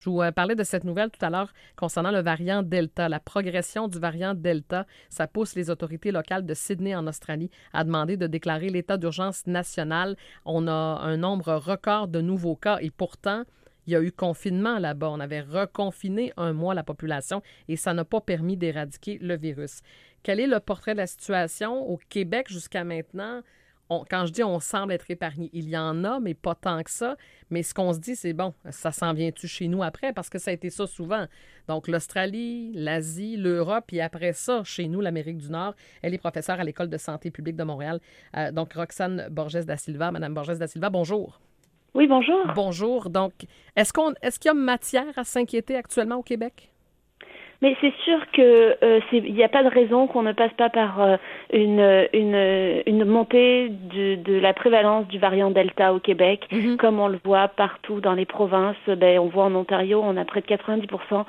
Je vous parlais de cette nouvelle tout à l'heure concernant le variant Delta. La progression du variant Delta, ça pousse les autorités locales de Sydney en Australie à demander de déclarer l'état d'urgence national. On a un nombre record de nouveaux cas et pourtant, il y a eu confinement là-bas. On avait reconfiné un mois la population et ça n'a pas permis d'éradiquer le virus. Quel est le portrait de la situation au Québec jusqu'à maintenant? Quand je dis on semble être épargné, il y en a, mais pas tant que ça. Mais ce qu'on se dit, c'est bon, ça s'en vient-tu chez nous après? Parce que ça a été ça souvent. Donc, l'Australie, l'Asie, l'Europe, et après ça, chez nous, l'Amérique du Nord. Elle est professeure à l'École de santé publique de Montréal. Donc, Roxane Borges da Silva. Madame Borges da Silva, bonjour. Oui, bonjour. Bonjour. Donc, est-ce qu'il y a matière à s'inquiéter actuellement au Québec? Mais c'est sûr que il n'y a pas de raison qu'on ne passe pas par une montée de la prévalence du variant Delta au Québec, comme on le voit partout dans les provinces. On voit en Ontario, on a près de 90%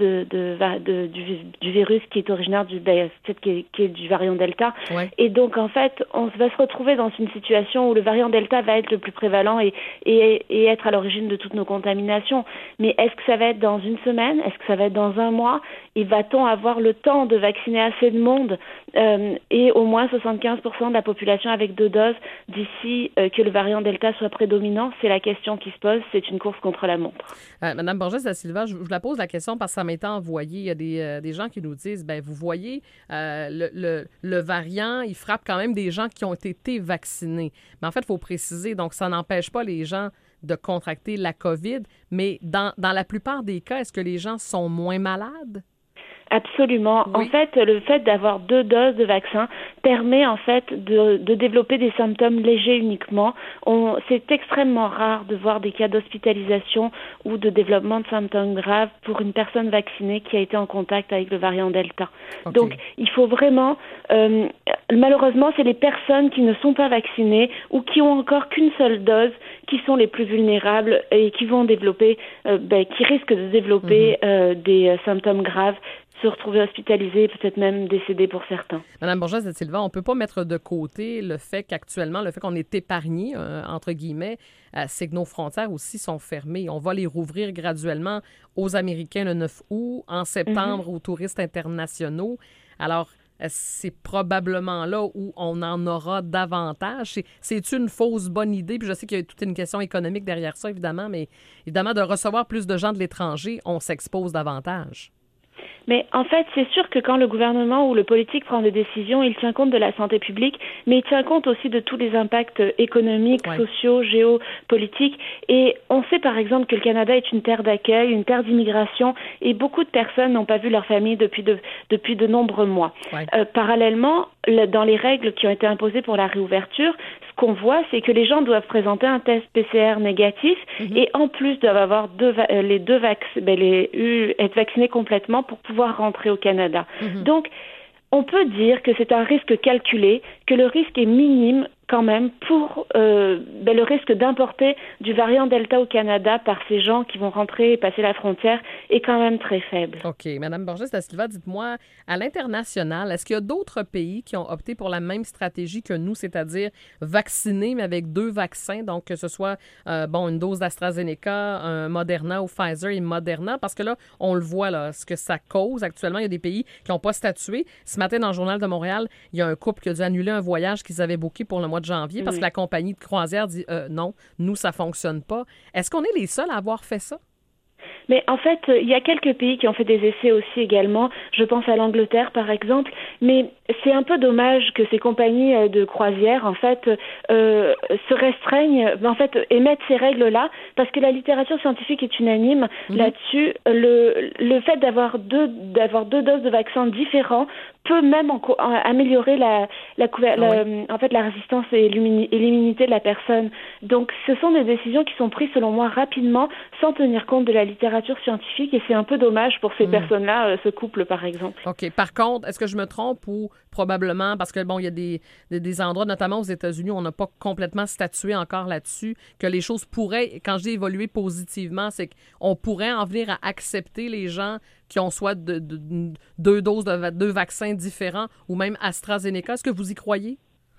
du virus qui est originaire qui est du variant Delta. Ouais. Et donc en fait, on va se retrouver dans une situation où le variant Delta va être le plus prévalent et être à l'origine de toutes nos contaminations. Mais est-ce que ça va être dans une semaine? Est-ce que ça va être dans un mois? Et va-t-on avoir le temps de vacciner assez de monde et au moins 75% de la population avec 2 doses d'ici que le variant Delta soit prédominant? C'est la question qui se pose. C'est une course contre la montre. Madame Borges da Silva, je vous la pose la question parce que ça m'a été envoyé. Il y a des gens qui nous disent, vous voyez, le variant, il frappe quand même des gens qui ont été vaccinés. Mais en fait, il faut préciser, donc ça n'empêche pas les gens de contracter la COVID, mais dans la plupart des cas, est-ce que les gens sont moins malades? Absolument. Oui. En fait, le fait d'avoir 2 doses de vaccin permet en fait de développer des symptômes légers uniquement. C'est extrêmement rare de voir des cas d'hospitalisation ou de développement de symptômes graves pour une personne vaccinée qui a été en contact avec le variant Delta. Okay. Donc, il faut vraiment... malheureusement, c'est les personnes qui ne sont pas vaccinées ou qui ont encore qu'une seule dose qui sont les plus vulnérables et qui vont développer, qui risquent de développer des symptômes graves, se retrouver hospitalisés, peut-être même décédés pour certains. Madame Borges da Silva, on ne peut pas mettre de côté le fait qu'on est épargné, entre guillemets, c'est que nos frontières aussi sont fermées. On va les rouvrir graduellement aux Américains le 9 août, en septembre aux touristes internationaux. Alors, c'est probablement là où on en aura davantage. C'est une fausse bonne idée? Puis je sais qu'il y a toute une question économique derrière ça, évidemment, mais évidemment, de recevoir plus de gens de l'étranger, on s'expose davantage. Mais en fait, c'est sûr que quand le gouvernement ou le politique prend des décisions, il tient compte de la santé publique, mais il tient compte aussi de tous les impacts économiques, sociaux, géopolitiques. Et on sait par exemple que le Canada est une terre d'accueil, une terre d'immigration, et beaucoup de personnes n'ont pas vu leur famille depuis de nombreux mois. Parallèlement, dans les règles qui ont été imposées pour la réouverture, ce qu'on voit, c'est que les gens doivent présenter un test PCR négatif et en plus doivent avoir être vaccinés complètement pour pouvoir rentrer au Canada. Donc, on peut dire que c'est un risque calculé, que le risque est minime quand même pour le risque d'importer du variant Delta au Canada par ces gens qui vont rentrer et passer la frontière est quand même très faible. OK. Madame Borges da Silva, dites-moi, à l'international, est-ce qu'il y a d'autres pays qui ont opté pour la même stratégie que nous, c'est-à-dire vacciner, mais avec 2 vaccins, donc que ce soit une dose d'AstraZeneca, un Moderna ou Pfizer et Moderna, parce que là, on le voit, là, ce que ça cause actuellement. Il y a des pays qui n'ont pas statué. Ce matin, dans le Journal de Montréal, il y a un couple qui a dû annuler un voyage qu'ils avaient booké pour le mois de janvier parce que la compagnie de croisière dit non, nous, ça fonctionne pas. Est-ce qu'on est les seuls à avoir fait ça? Mais en fait, il y a quelques pays qui ont fait des essais aussi également. Je pense à l'Angleterre, par exemple. Mais c'est un peu dommage que ces compagnies de croisière, en fait, se restreignent, émettent ces règles-là, parce que la littérature scientifique est unanime là-dessus. Le fait d'avoir deux doses de vaccins différents peut même améliorer la résistance et l'immunité de la personne. Donc, ce sont des décisions qui sont prises, selon moi, rapidement, sans tenir compte de la littérature scientifique, et c'est un peu dommage pour ces personnes-là, ce couple, par exemple. OK. Par contre, est-ce que je me trompe ou probablement, parce que, il y a des endroits, notamment aux États-Unis, où on n'a pas complètement statué encore là-dessus, que les choses pourraient, quand je dis évoluer positivement, c'est qu'on pourrait en venir à accepter les gens qui ont soit 2 doses de 2 vaccins différents ou même AstraZeneca. Est-ce que vous y croyez?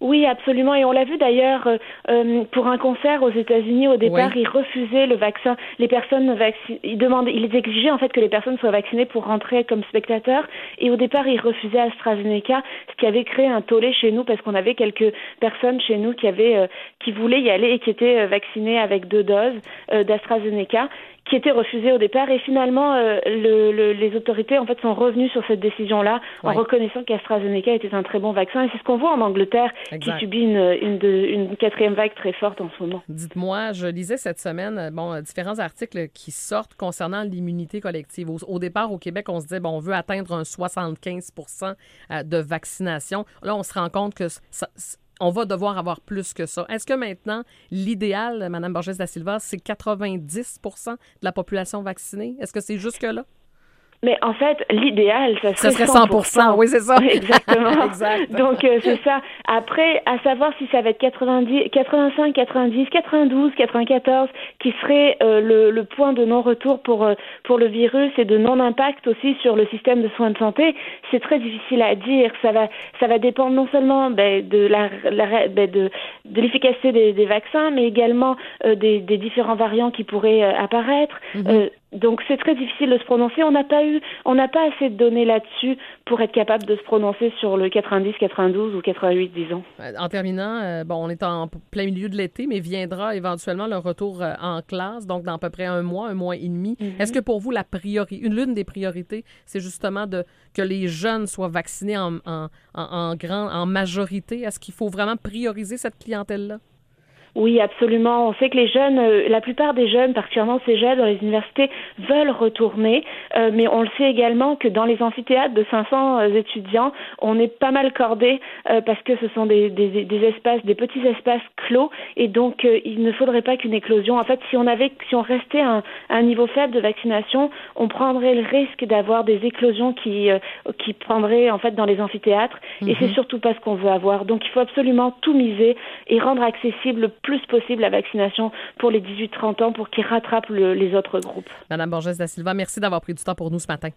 Oui, absolument. Et on l'a vu d'ailleurs pour un concert aux États-Unis. Au départ, Oui. ils refusaient le vaccin. Les personnes ils exigeaient en fait que les personnes soient vaccinées pour rentrer comme spectateurs. Et au départ, ils refusaient AstraZeneca, ce qui avait créé un tollé chez nous parce qu'on avait quelques personnes chez nous qui voulaient y aller et qui étaient vaccinées avec 2 doses d'AstraZeneca, qui était refusé au départ, et finalement les autorités en fait sont revenues sur cette décision-là en Oui. reconnaissant qu'AstraZeneca était un très bon vaccin, et c'est ce qu'on voit en Angleterre qui Exact. subit une quatrième vague très forte en ce moment. Dites-moi, je lisais cette semaine différents articles qui sortent concernant l'immunité collective. Au départ, au Québec, on se disait on veut atteindre un 75 de vaccination. Là, on se rend compte que on va devoir avoir plus que ça. Est-ce que maintenant, l'idéal, Mme Borges da Silva, c'est 90 de la population vaccinée? Est-ce que c'est jusque-là? Mais en fait, l'idéal, ça serait 100%. Oui, c'est ça. Exactement. Exact. Donc, c'est ça. Après, à savoir si ça va être 90, 85, 90, 92, 94, qui serait le point de non-retour pour le virus et de non-impact aussi sur le système de soins de santé, c'est très difficile à dire. Ça va dépendre non seulement de l'efficacité des vaccins, mais également des différents variants qui pourraient apparaître. Mm-hmm. Donc c'est très difficile de se prononcer. On n'a pas assez de données là-dessus pour être capable de se prononcer sur le 90, 92 ou 88, disons. En terminant, on est en plein milieu de l'été, mais viendra éventuellement le retour en classe, donc dans à peu près un mois et demi. Mm-hmm. Est-ce que pour vous, l'une des priorités, c'est justement que les jeunes soient vaccinés en majorité? Est-ce qu'il faut vraiment prioriser cette clientèle-là? Oui, absolument. On sait que les jeunes, la plupart des jeunes, particulièrement ces jeunes dans les universités, veulent retourner, mais on le sait également que dans les amphithéâtres de 500 étudiants, on est pas mal cordé parce que ce sont des espaces, des petits espaces clos, et donc il ne faudrait pas qu'une éclosion. En fait, si on restait à un niveau faible de vaccination, on prendrait le risque d'avoir des éclosions qui prendraient en fait dans les amphithéâtres, et c'est surtout pas ce qu'on veut avoir. Donc il faut absolument tout miser et rendre accessible le plus possible la vaccination pour les 18-30 ans pour qu'ils rattrapent les autres groupes. Madame Borges da Silva, merci d'avoir pris du temps pour nous ce matin.